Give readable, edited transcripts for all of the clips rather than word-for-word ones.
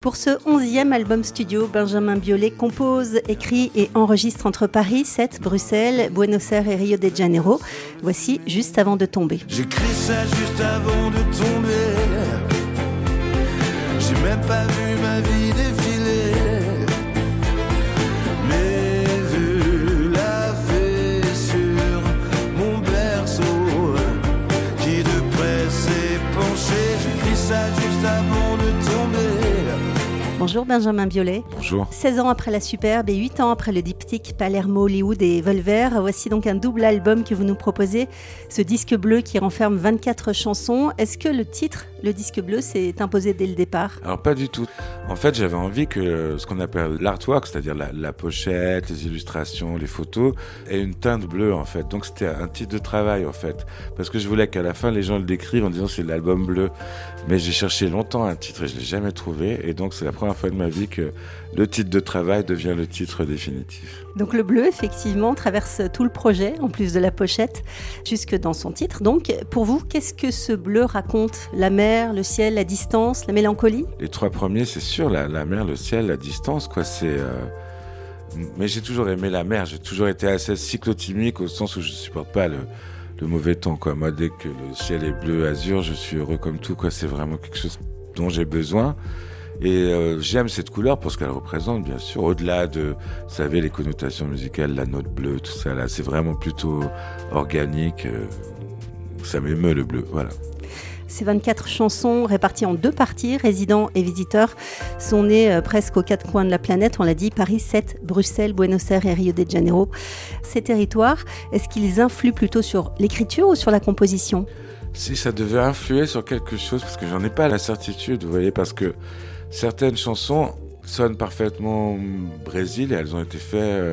Pour ce 11e album studio, Benjamin Biolay compose, écrit et enregistre entre Paris, Sète, Bruxelles, Buenos Aires et Rio de Janeiro. Voici Juste avant de tomber. J'écris ça juste avant de tomber. J'ai même pas vu ma vie défiler. Mais vu la fée sur mon berceau qui de près s'est penché. J'écris ça juste avant de tomber. Bonjour Benjamin Biolay. Bonjour. 16 ans après la Superbe et 8 ans après le diptyque Palermo, Hollywood et Volver, voici donc un double album que vous nous proposez, ce disque bleu qui renferme 24 chansons. Est-ce que le titre, le disque bleu, s'est imposé dès le départ ? Alors pas du tout. En fait, j'avais envie que ce qu'on appelle l'artwork, c'est-à-dire la pochette, les illustrations, les photos, ait une teinte bleue en fait. Donc c'était un titre de travail en fait. Parce que je voulais qu'à la fin, les gens le décrivent en disant c'est l'album bleu. Mais j'ai cherché longtemps un titre et je l'ai jamais trouvé. Et donc c'est la première fois de ma vie que le titre de travail devient le titre définitif. Donc le bleu, effectivement, traverse tout le projet, en plus de la pochette, jusque dans son titre. Donc, pour vous, qu'est-ce que ce bleu raconte ? La mer, le ciel, la distance, la mélancolie ? Les trois premiers, c'est sûr, la mer, le ciel, la distance, quoi. Mais j'ai toujours aimé la mer. J'ai toujours été assez cyclotimique au sens où je supporte pas le mauvais temps, quoi. Moi, dès que le ciel est bleu, azur, je suis heureux comme tout, quoi. C'est vraiment quelque chose dont j'ai besoin. Et j'aime cette couleur pour ce qu'elle représente, bien sûr. Au-delà de, vous savez, les connotations musicales, la note bleue, tout ça, là, c'est vraiment plutôt organique. Ça m'émeut, le bleu, voilà. Ces 24 chansons réparties en deux parties, résidents et visiteurs, sont nées presque aux quatre coins de la planète. On l'a dit, Paris, Sète, Bruxelles, Buenos Aires et Rio de Janeiro. Ces territoires, est-ce qu'ils influent plutôt sur l'écriture ou sur la composition ? Si ça devait influer sur quelque chose, parce que j'en ai pas la certitude, vous voyez, parce que certaines chansons sonnent parfaitement Brésil et elles ont été faites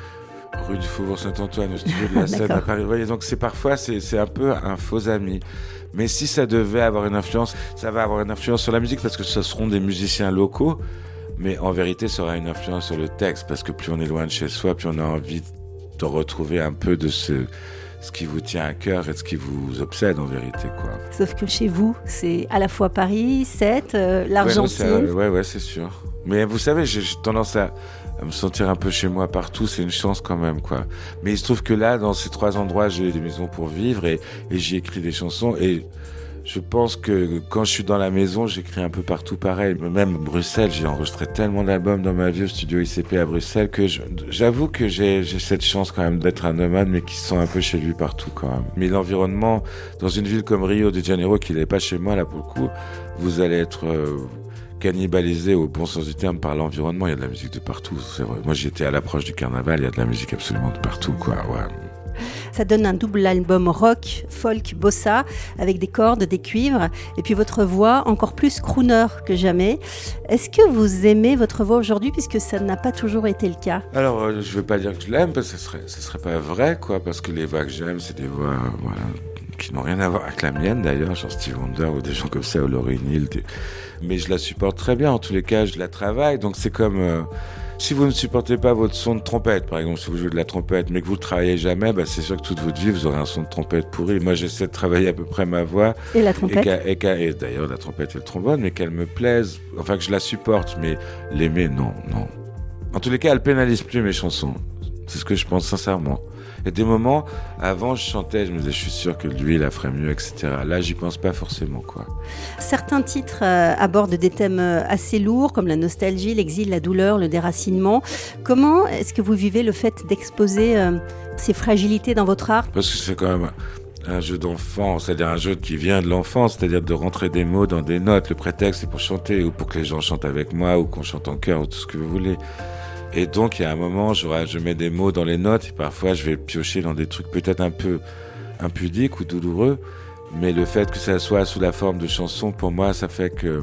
rue du Faubourg Saint-Antoine, au studio de la Seine à Paris. Vous voyez, donc parfois c'est un peu un faux ami. Mais si ça devait avoir une influence, ça va avoir une influence sur la musique parce que ce seront des musiciens locaux. Mais en vérité, ça aura une influence sur le texte parce que plus on est loin de chez soi, plus on a envie de retrouver un peu de ce qui vous tient à cœur et ce qui vous obsède en vérité, quoi. Sauf que chez vous, c'est à la fois Paris, Sète, l'Argentine. Ouais, c'est sûr. Mais vous savez, j'ai tendance à me sentir un peu chez moi partout, c'est une chance quand même, quoi. Mais il se trouve que là, dans ces trois endroits, j'ai des maisons pour vivre et j'y écris des chansons et je pense que quand je suis dans la maison, j'écris un peu partout pareil. Même Bruxelles, j'ai enregistré tellement d'albums dans ma vie au studio ICP à Bruxelles que j'avoue que j'ai cette chance quand même d'être un nomade, mais qui se sent un peu chez lui partout quand même. Mais l'environnement, dans une ville comme Rio de Janeiro, qui n'est pas chez moi là pour le coup, vous allez être cannibalisé au bon sens du terme par l'environnement. Il y a de la musique de partout, c'est vrai. Moi, j'étais à l'approche du carnaval, il y a de la musique absolument de partout, quoi, ouais. Ça donne un double album rock, folk, bossa, avec des cordes, des cuivres, et puis votre voix encore plus crooner que jamais. Est-ce que vous aimez votre voix aujourd'hui, puisque ça n'a pas toujours été le cas ? Alors, je ne veux pas dire que je l'aime, parce que ce serait pas vrai, quoi, parce que les voix que j'aime, c'est des voix, voilà, qui n'ont rien à voir avec la mienne, d'ailleurs, genre Stevie Wonder ou des gens comme ça, ou Lauryn Hill. Mais je la supporte très bien, en tous les cas, je la travaille, donc c'est comme... Si vous ne supportez pas votre son de trompette, par exemple, si vous jouez de la trompette, mais que vous ne le travaillez jamais, bah c'est sûr que toute votre vie, vous aurez un son de trompette pourri. Moi, j'essaie de travailler à peu près ma voix. Et la trompette. Et d'ailleurs, la trompette et le trombone, mais qu'elle me plaise, enfin que je la supporte, mais l'aimer, non. En tous les cas, elle pénalise plus mes chansons. C'est ce que je pense sincèrement. Il y a des moments, avant, je chantais, je me disais, je suis sûr que lui, il la ferait mieux, etc. Là, j'y pense pas forcément, quoi. Certains titres abordent des thèmes assez lourds, comme la nostalgie, l'exil, la douleur, le déracinement. Comment est-ce que vous vivez le fait d'exposer ces fragilités dans votre art ? Parce que c'est quand même un jeu d'enfant, c'est-à-dire un jeu qui vient de l'enfance, c'est-à-dire de rentrer des mots dans des notes. Le prétexte, c'est pour chanter, ou pour que les gens chantent avec moi, ou qu'on chante en chœur, ou tout ce que vous voulez. Et donc, il y a un moment, je mets des mots dans les notes, et parfois, je vais piocher dans des trucs peut-être un peu impudiques ou douloureux, mais le fait que ça soit sous la forme de chansons, pour moi, ça fait que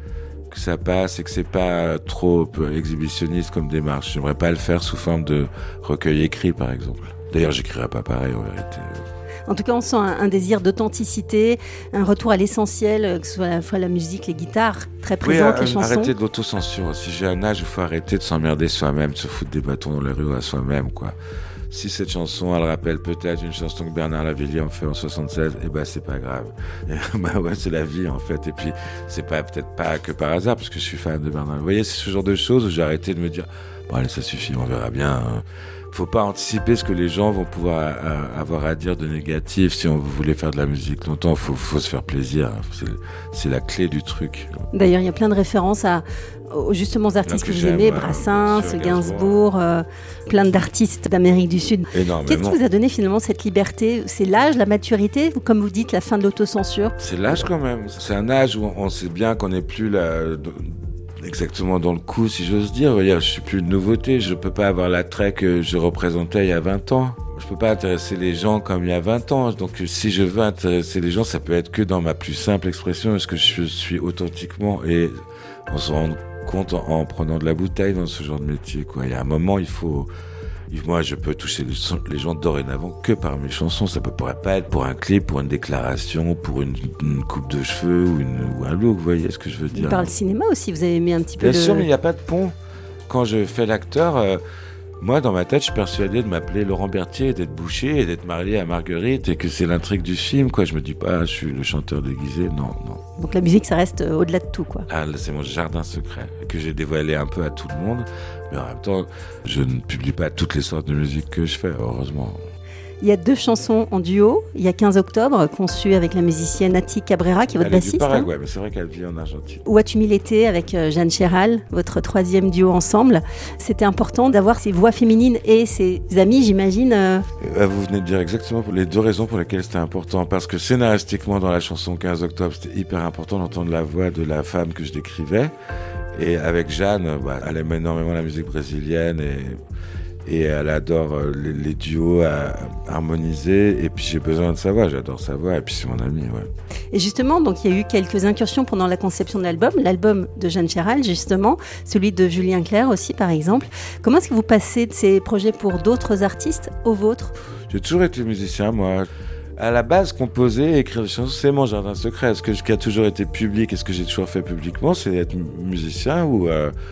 ça passe et que c'est pas trop exhibitionniste comme démarche. J'aimerais pas le faire sous forme de recueil écrit, par exemple. D'ailleurs, j'écrirais pas pareil, en vérité. En tout cas, on sent un désir d'authenticité, un retour à l'essentiel, que ce soit à la fois la musique, les guitares très présentes, les chansons. Arrêter de l'autocensure. Si j'ai un âge, il faut arrêter de s'emmerder soi-même, de se foutre des bâtons dans les rues à soi-même, quoi. Si cette chanson, elle rappelle peut-être une chanson que Bernard Lavilliers a fait en 76, c'est pas grave. Ouais, c'est la vie, en fait. Et puis, c'est peut-être pas que par hasard, parce que je suis fan de Bernard. Vous voyez, c'est ce genre de choses où j'ai arrêté de me dire, bon, allez, ça suffit, on verra bien. Faut pas anticiper ce que les gens vont pouvoir avoir à dire de négatif. Si on voulait faire de la musique longtemps, faut se faire plaisir. C'est la clé du truc. D'ailleurs, il y a plein de références justement aux artistes que vous aimez, Brassens, Gainsbourg, plein d'artistes d'Amérique du Sud. Énormément. Qu'est-ce qui vous a donné finalement cette liberté ? C'est l'âge, la maturité, comme vous dites, la fin de l'autocensure ? C'est l'âge quand même. C'est un âge où on sait bien qu'on n'est plus exactement dans le coup, si j'ose dire. Je suis plus une nouveauté. Je peux pas avoir l'attrait que je représentais il y a 20 ans. Je peux pas intéresser les gens comme il y a 20 ans. Donc, si je veux intéresser les gens, ça peut être que dans ma plus simple expression. Est-ce que je suis authentiquement, et on se rend compte en prenant de la bouteille dans ce genre de métier, quoi. Il y a un moment, moi, je peux toucher les gens dorénavant que par mes chansons. Ça pourrait pas être pour un clip, pour une déclaration, pour une coupe de cheveux ou un look. Vous voyez ce que je veux dire? Par le cinéma aussi, vous avez aimé un petit peu. Bien sûr, mais il n'y a pas de pont. Quand je fais l'acteur, moi, dans ma tête, je suis persuadé de m'appeler Laurent Berthier, d'être boucher et d'être marié à Marguerite, et que c'est l'intrigue du film, quoi. Je me dis pas, je suis le chanteur déguisé. Non. Donc la musique, ça reste au-delà de tout, quoi. Ah, là, c'est mon jardin secret que j'ai dévoilé un peu à tout le monde. Mais en même temps, je ne publie pas toutes les sortes de musique que je fais, heureusement. Il y a 2 chansons en duo. Il y a 15 octobre, conçues avec la musicienne Nati Cabrera, qui est votre bassiste. Elle est du Paraguay, mais c'est vrai qu'elle vit en Argentine. Où as-tu mis l'été avec Jeanne Chéral, votre 3e duo ensemble. C'était important d'avoir ces voix féminines et ses amis, j'imagine. Vous venez de dire exactement les 2 raisons pour lesquelles c'était important. Parce que scénaristiquement, dans la chanson 15 octobre, c'était hyper important d'entendre la voix de la femme que je décrivais. Et avec Jeanne, elle aime énormément la musique brésilienne et elle adore les duos à harmoniser. Et puis j'ai besoin de sa voix, j'adore sa voix, et puis c'est mon ami, ouais. Et justement, donc il y a eu quelques incursions pendant la conception de l'album de Jeanne Chéral, justement, celui de Julien Clerc aussi, par exemple. Comment est-ce que vous passez de ces projets pour d'autres artistes aux vôtres ? J'ai toujours été musicien, moi. À la base, composer et écrire des chansons, c'est mon jardin secret. Ce qui a toujours été public et ce que j'ai toujours fait publiquement, c'est être musicien ou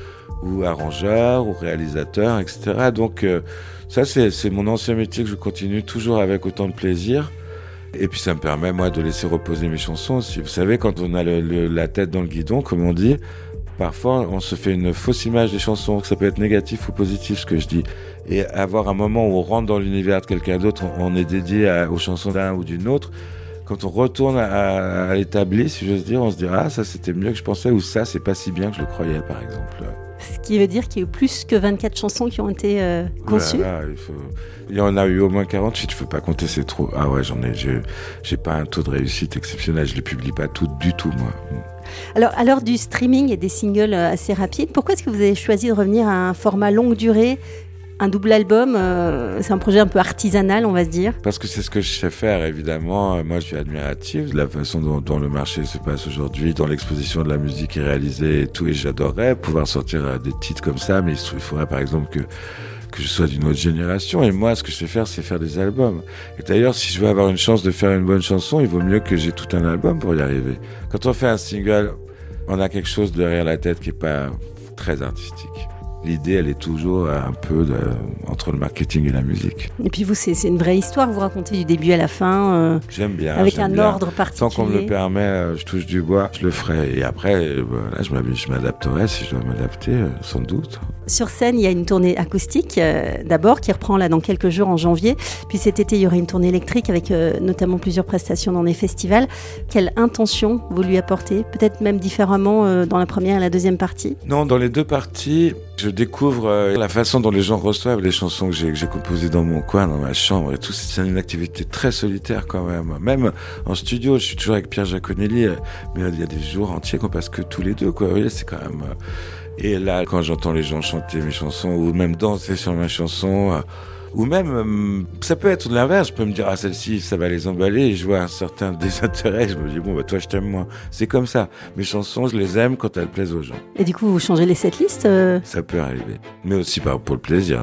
arrangeur ou réalisateur, etc. Donc ça, c'est mon ancien métier que je continue toujours avec autant de plaisir. Et puis ça me permet, moi, de laisser reposer mes chansons aussi. Vous savez, quand on a la tête dans le guidon, comme on dit, parfois on se fait une fausse image des chansons. Ça peut être négatif ou positif, ce que je dis. Et avoir un moment où on rentre dans l'univers de quelqu'un d'autre, on est dédié aux chansons d'un ou d'une autre. Quand on retourne à l'établi, si j'ose dire, on se dit « Ah, ça c'était mieux que je pensais » ou « Ça, c'est pas si bien que je le croyais » par exemple. Ce qui veut dire qu'il y a eu plus que 24 chansons qui ont été conçues. Voilà, il y en a eu au moins 48, je peux pas compter, c'est trop. Ah ouais, j'ai pas un taux de réussite exceptionnel, je les publie pas toutes du tout, moi. Alors, à l'heure du streaming et des singles assez rapides, pourquoi est-ce que vous avez choisi de revenir à un format longue durée ? Un double album, c'est un projet un peu artisanal, on va se dire. Parce que c'est ce que je sais faire, évidemment. Moi, je suis admiratif de la façon dont le marché se passe aujourd'hui, dont l'exposition de la musique est réalisée et tout. Et j'adorerais pouvoir sortir des titres comme ça, mais il faudrait, par exemple, que je sois d'une autre génération. Et moi, ce que je sais faire, c'est faire des albums. Et d'ailleurs, si je veux avoir une chance de faire une bonne chanson, il vaut mieux que j'ai tout un album pour y arriver. Quand on fait un single, on a quelque chose derrière la tête qui est pas très artistique. L'idée, elle est toujours un peu entre le marketing et la musique. Et puis vous, c'est une vraie histoire, vous racontez du début à la fin. J'aime bien. Avec un ordre particulier. Tant qu'on me le permet, je touche du bois, je le ferai. Et après, là, je m'adapterai si je dois m'adapter, sans doute. Sur scène, il y a une tournée acoustique, d'abord, qui reprend là dans quelques jours en janvier. Puis cet été, il y aura une tournée électrique avec notamment plusieurs prestations dans des festivals. Quelle intention vous lui apportez ? Peut-être même différemment dans la première et la deuxième partie ? Non, dans les 2 parties, je découvre la façon dont les gens reçoivent les chansons que j'ai composées dans mon coin, dans ma chambre et tout. C'est une activité très solitaire quand même. Même en studio, je suis toujours avec Pierre Giaconelli, mais il y a des jours entiers qu'on passe que tous les 2, quoi. Vous voyez, c'est quand même... Et là, quand j'entends les gens chanter mes chansons, ou même danser sur ma chanson, ou même, ça peut être l'inverse, je peux me dire, ah, celle-ci, ça va les emballer, et je vois un certain désintérêt, je me dis, bon, toi, je t'aime moins. C'est comme ça. Mes chansons, je les aime quand elles plaisent aux gens. Et du coup, vous changez les setlists Ça peut arriver. Mais aussi pour le plaisir.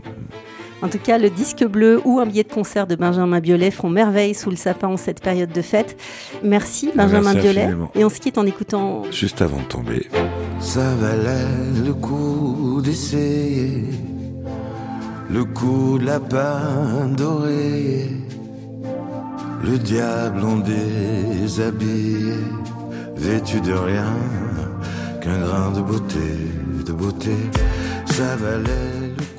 En tout cas, le disque bleu ou un billet de concert de Benjamin Biolay font merveille sous le sapin en cette période de fête. Merci Benjamin Biolay. Infiniment. Et on se quitte en écoutant... Juste avant de tomber. Ça valait le coup d'essayer le cou de lapin doré, le diable en déshabillé, vêtu de rien qu'un grain de beauté, ça valait le